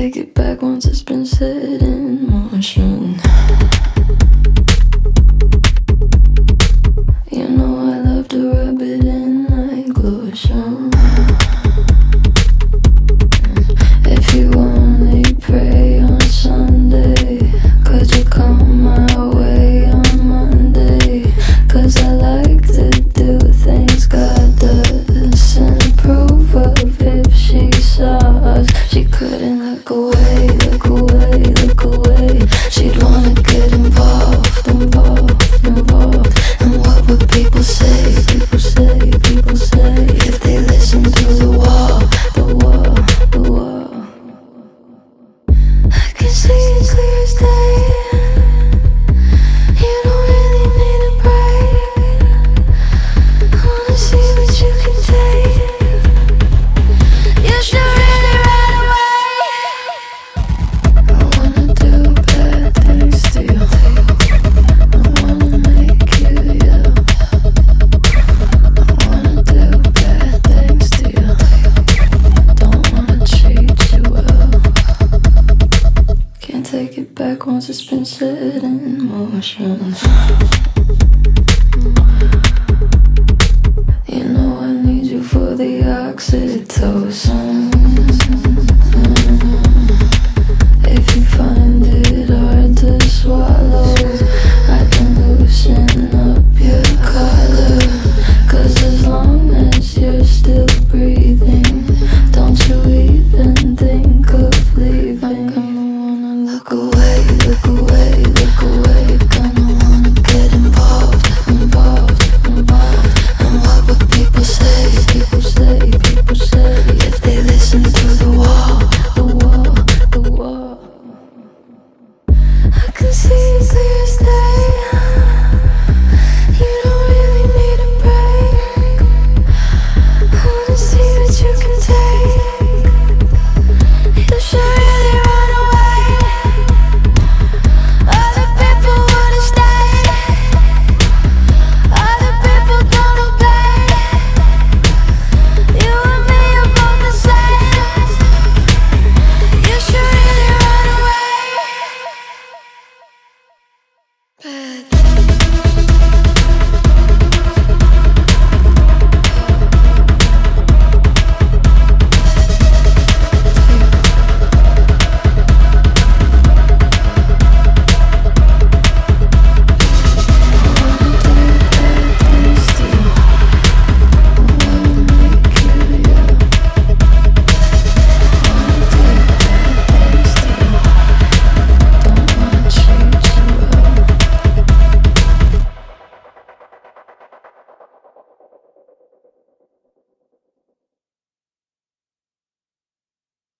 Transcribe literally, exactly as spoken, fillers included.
take it back once it's been set in motion. You know I love to rub it in like lotion. If you only pray on Sunday, could you come my way on Monday? Cause I like to do things God does and approve of. If she saw us, she couldn't look away, look away, look away. She'd wanna get involved, involved, involved. And what would people say, people say, people say, if they listen to the wall, the wall, the wall? I can see it clear as day. You don't really need a break. I wanna see what you can take. You should really ride away. I wanna do bad things to you. I wanna make you yell. I wanna do bad things to you. Don't wanna treat you well. Can't take it back once it's been set in motion. You know I need you for the oxytocin.